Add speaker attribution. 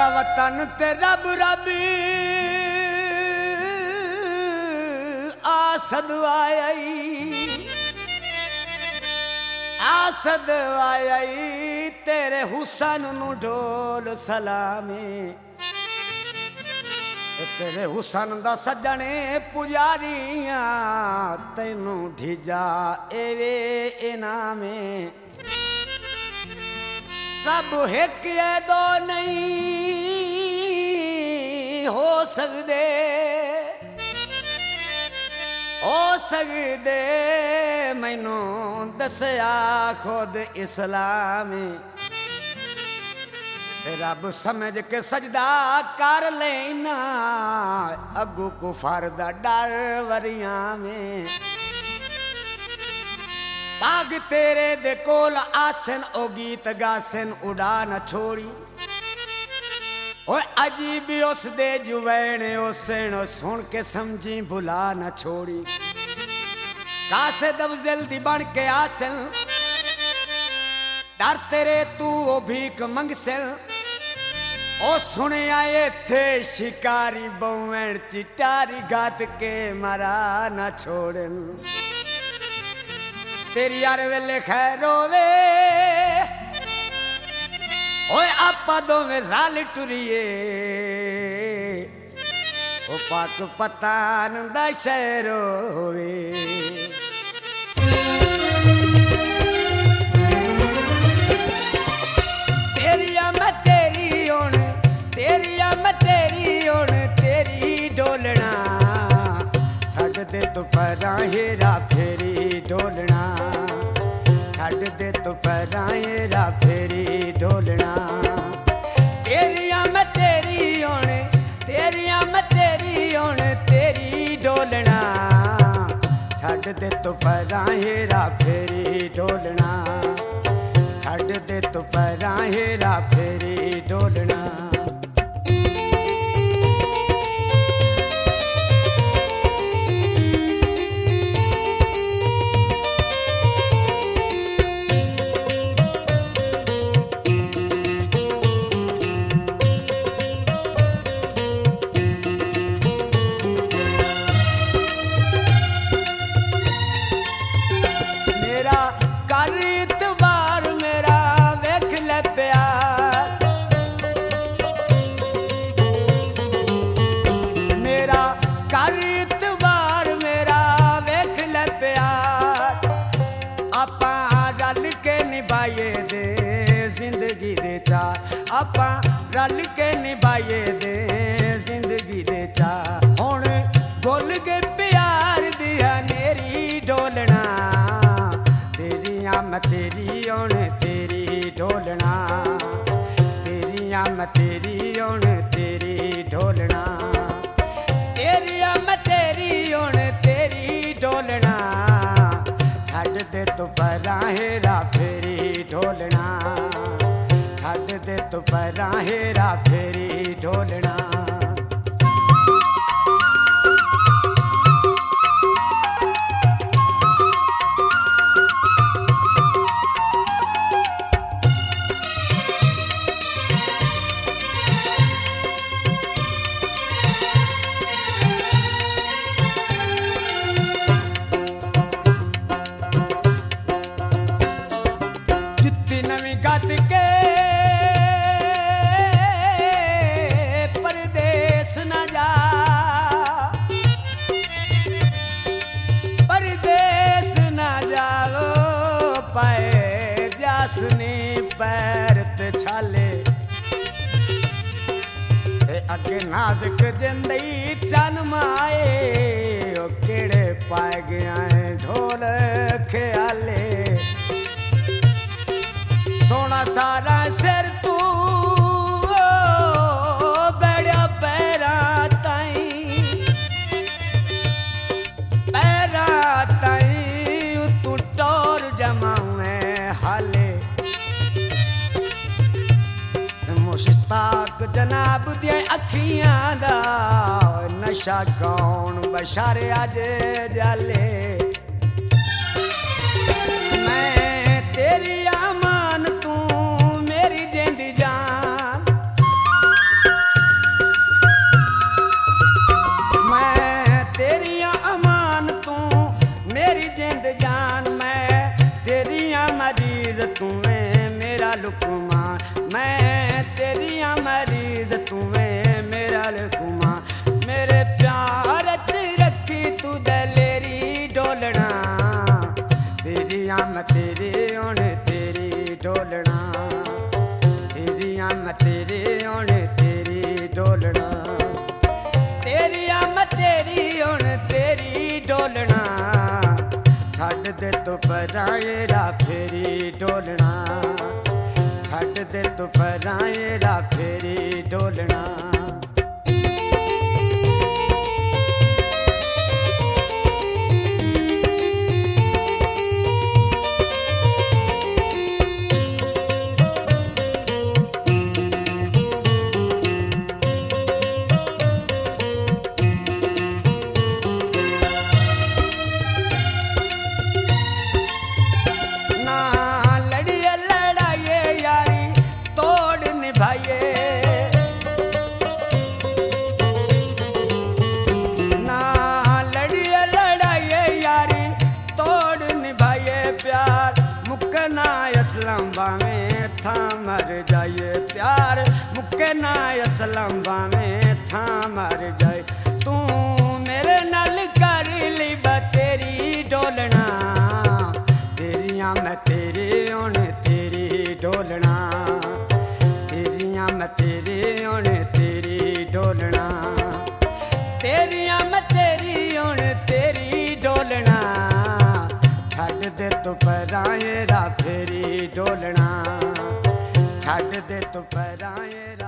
Speaker 1: मेरा वतन ते रब रबी आसद आई तेरे हुसन नु ढोल सलामे तेरे हुसन दा सजने पुजारियां तैनू ढिजा एवे इनामे रब एक है दो नहीं हो सकदे मैनू दसया खुद इस्लाम रब समझ के सजदा कर लेना अगू कुफर दा डर वरियां में बाग तेरे दे कोल आसन ओ गीत गासन उड़ा न छोड़ी ओए अजीब उस दे जुवैने ओसन सुन के समझी भुला न छोड़ी कासे दब जल्दी बन के आसन डर तेरे तू ओ भीख मंगसन ओ सुने आए थे शिकारी बउन चिटारी गात के मरा न छोड़न तेरी यार वेले खैरो वे ओए आपा दो में राल टुरिए ओ पाक पतान दा शहरो वे तेरिया मैं तेरी ओण तेरी डोलना छड़ दे तो परा हेरा फेरी डोलना छड़ दे तो परा हेरा फेरी डोलना तेरिया मैं तेरी ओण तेरी डोलना छड़ दे तो परा हेरा फेरी डोलना छड़ दे तो परा हेरा फेरी डोलना आपा रल के निभाए दे जिंदगी दे चा हुण गुल के प्यार दिया नेरी डोलना तेरिया मैं तेरी ओण तेरी डोलना तेरिया मैं तेरी ओण तेरी डोलना तेरिया मैं तेरी ओण तेरी डोलना छड़ दे तो परा हेरा फेरी डोलना छड़ दे तो परा हेरा फेरी ढोलना जितनी नवी गत के पैरत छाले अगे नाजक जिंदई चन माए ओ केड़े पाए गया है ढोल ख्याले सोना सारा सिर तू बड़ा पैरा ताई तू टोर जमावे हाले मुश्ताक जनाब दिया अखियां दा नशा कौन बशारे अज जाले मैं तेरी आमान तू मेरी जिंद जान लुकुमा मैं तेरिया मरीज तुम्हें मेरा लुकुमा मेरे प्यार च रखी तू दलेरी डोलना तेरिया मैं तेरे होने तेरी डोलना तेरिया मैं तेरे होने तेरी डोलना तेरिया मैं तेरी होने तेरी डोलना छड़ दे तो पराएरा फेरी डोलना छड़ दे तो पराएरा फेरी डोलना में था मर जाए प्यार मुक्के ना असलम्बा में था मर जाए तू मेरे नाल कर ली तेरी डोलना तेरिया मैं तेरे होने तेरी डोलना तेरिया मैं तेरे होने तेरी डोलना तेरिया मैं तेरी होने तेरी डोलना छड़ दे तो पराएरा फेरी डोलना छड़ दे तो पराएरा